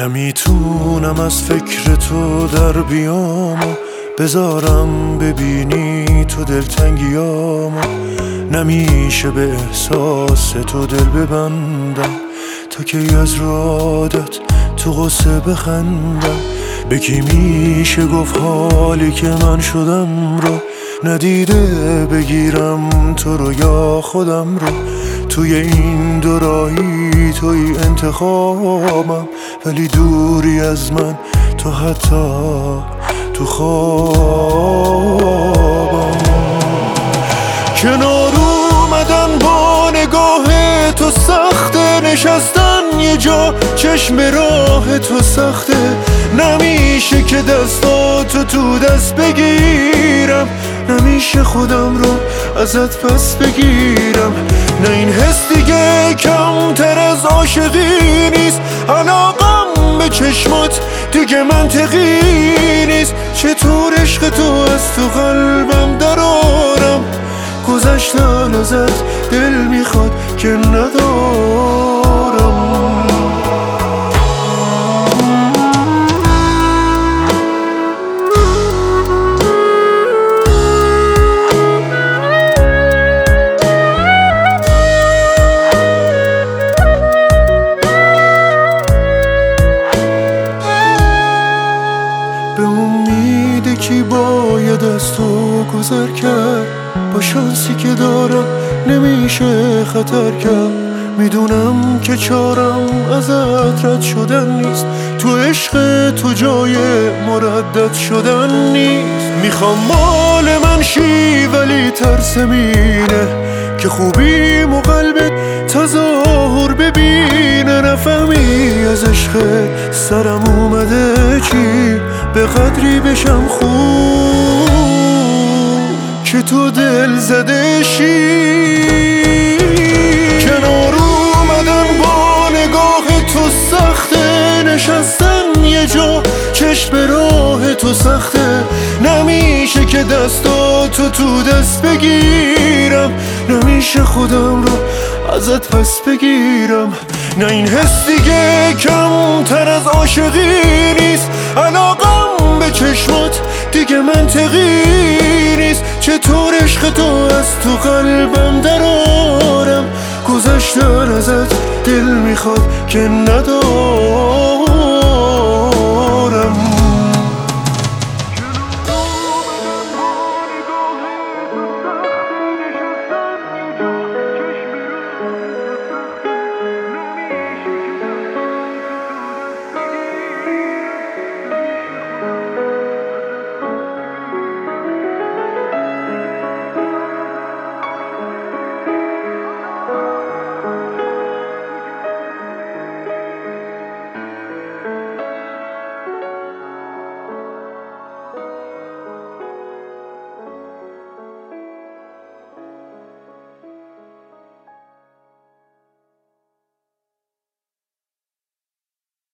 نمیتونم از فکر تو در بیام و بذارم ببینی تو دلتنگیامو. نمیشه به احساس تو دل ببندم تا که از رو عادت تو غصه بخندم. به کی میشه گفت حالی که من شدم رو ندیده بگیرم تو رو یا خودم رو. توی این دو راهی توی انتخابم، ولی دوری از من تو حتی تو خوابم. کنار اومدن با نگاه تو سخته، نشستن یه جا چشم راه تو سخته. نمیشه که دستاتو تو دست بگیرم، نمیشه خودم رو ازت پس بگیرم. نه این حس دیگه کمتر از عاشقی نیست، علاقم به چشمات دیگه منطقی نیست. چطور عشق تو از تو قلبم درارم، گذشتن ازت دل میخواد که ندارم. به امید کی باید از تو گذر کرد، با شانسی که دارم نمیشه خطر کرد. میدونم که چارم ازت رد شدن نیست، تو عشق تو جای مردد شدن نیست. میخوام مال من شی ولی ترسم اینه که خوبیم و قلبت تظاهر ببینه. نفهمی از عشق سرم اومده چی، به قدری بشم خوب که تو دل زده شی. کنار اومدن با نگاه تو سخته، نشستن یه جا چشم راه تو سخته. نمیشه که دستاتو تو دست بگیرم، نمیشه خودم رو ازت پس بگیرم. نه این حس دیگه کمتر از عاشقی نیست، علاقم به چشمات دیگه منطقی نیست. چطور عشق تو از تو قلبم درارم، گذشتن ازت دل میخواد که ندارم.